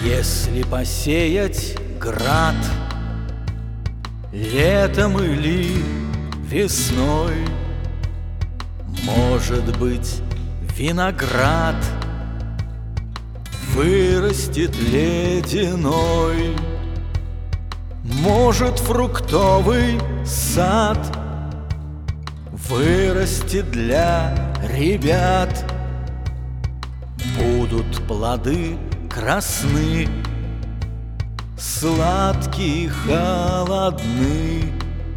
Если посеять град летом или весной, может быть, виноград вырастет ледяной. Может, фруктовый сад вырастет для ребят. Будут плоды красны, сладкие, холодны.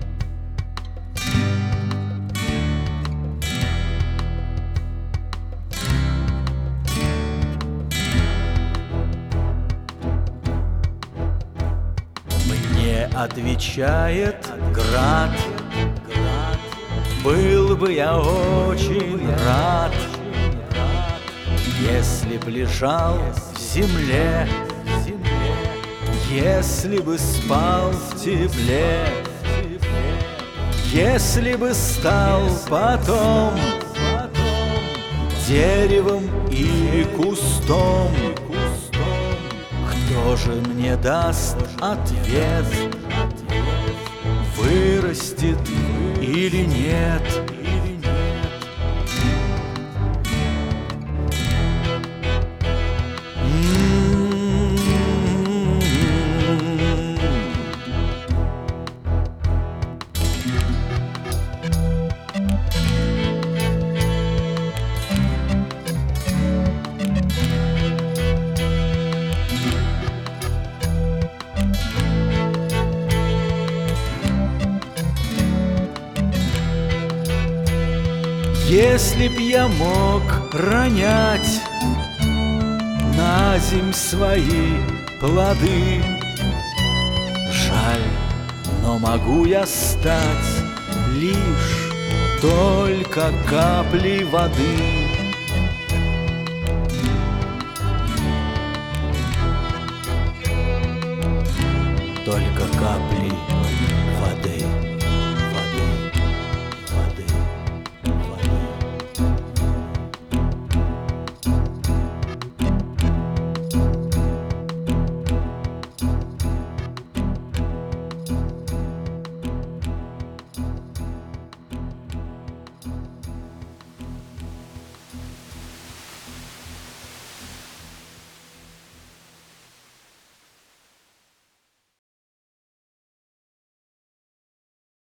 Мне отвечает град: был бы я очень рад, если б лежал в земле, если бы спал в тепле, если бы стал потом деревом или кустом. Кто же мне даст ответ, вырастет или нет? Если б я мог ронять на земь свои плоды, жаль, но могу я стать лишь только каплей воды. Только каплей